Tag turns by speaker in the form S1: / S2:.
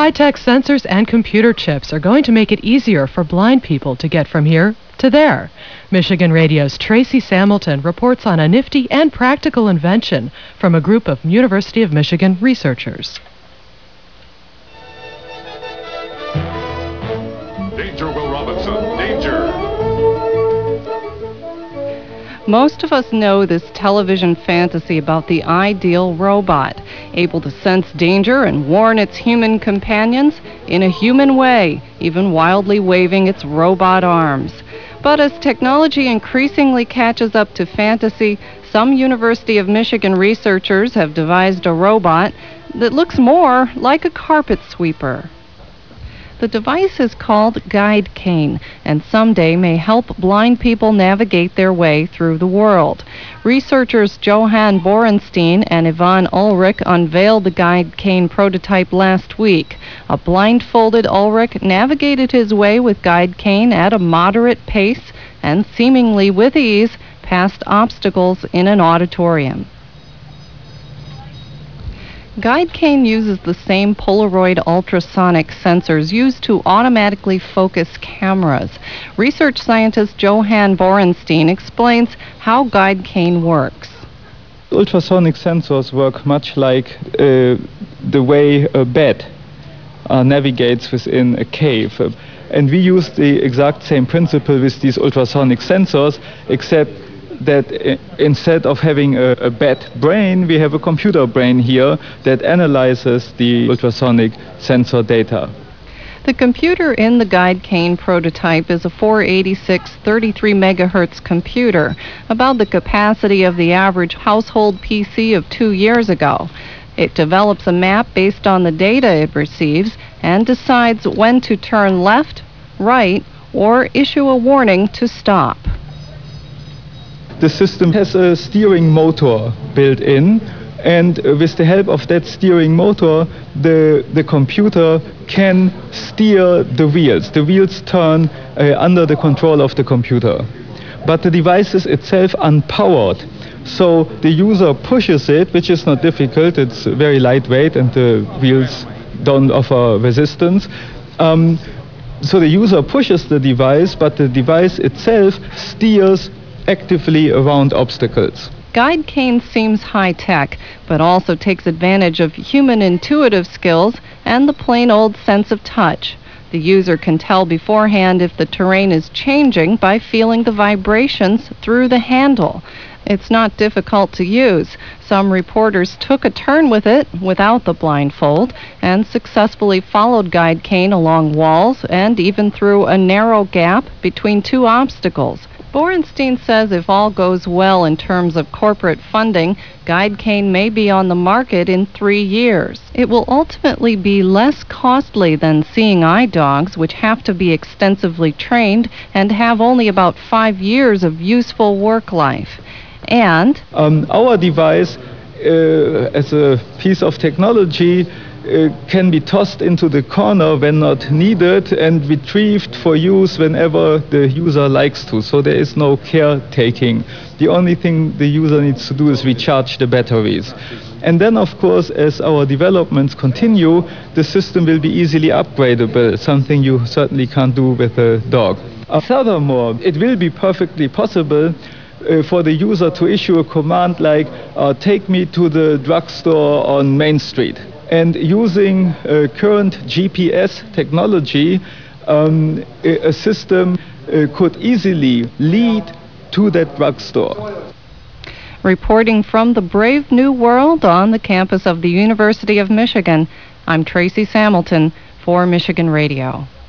S1: High-tech sensors and computer chips are going to make it easier for blind people to get from here to there. Michigan Radio's Tracy Samilton reports on a nifty and practical invention from a group of University of Michigan researchers.
S2: Danger, Will Robinson. Danger.
S3: Most of us know this television fantasy about the ideal robot, able to sense danger and warn its human companions in a human way, even wildly waving its robot arms. But as technology increasingly catches up to fantasy, some University of Michigan researchers have devised a robot that looks more like a carpet sweeper. The device is called Guide Cane, and someday may help blind people navigate their way through the world. Researchers Johan Borenstein and Ivan Ulrich unveiled the Guide Cane prototype last week. A blindfolded Ulrich navigated his way with Guide Cane at a moderate pace and seemingly with ease past obstacles in an auditorium. Guide Cane uses the same Polaroid ultrasonic sensors used to automatically focus cameras. Research scientist Johan Borenstein explains how Guide Cane works.
S4: Ultrasonic sensors work much like the way a bat navigates within a cave. And we use the exact same principle with these ultrasonic sensors, except that instead of having a bat brain, we have a computer brain here that analyzes the ultrasonic sensor data.
S3: The computer in the Guide Cane prototype is a 486 33 megahertz computer, about the capacity of the average household PC of 2 years ago. It develops a map based on the data it receives and decides when to turn left, right, or issue a warning to stop.
S4: The system has a steering motor built in, and with the help of that steering motor, the computer can steer the wheels. The wheels turn under the control of the computer. But the device is itself unpowered. So the user pushes it, which is not difficult. It's very lightweight and the wheels don't offer resistance. So the user pushes the device, but the device itself steers actively around obstacles.
S3: Guide Cane seems high-tech, but also takes advantage of human intuitive skills and the plain old sense of touch. The user can tell beforehand if the terrain is changing by feeling the vibrations through the handle. It's not difficult to use. Some reporters took a turn with it without the blindfold and successfully followed Guide Cane along walls and even through a narrow gap between two obstacles. Borenstein says if all goes well in terms of corporate funding, Guide Cane may be on the market in 3 years. It will ultimately be less costly than seeing eye dogs, which have to be extensively trained and have only about 5 years of useful work life. And
S4: our device, as a piece of technology, can be tossed into the corner when not needed and retrieved for use whenever the user likes to. So there is no caretaking. The only thing the user needs to do is recharge the batteries. And then, of course, as our developments continue, the system will be easily upgradable, something you certainly can't do with a dog. Furthermore, it will be perfectly possible for the user to issue a command like, take me to the drugstore on Main Street. And using current GPS technology, a system could easily lead to that drugstore.
S3: Reporting from the brave new world on the campus of the University of Michigan, I'm Tracy Samilton for Michigan Radio.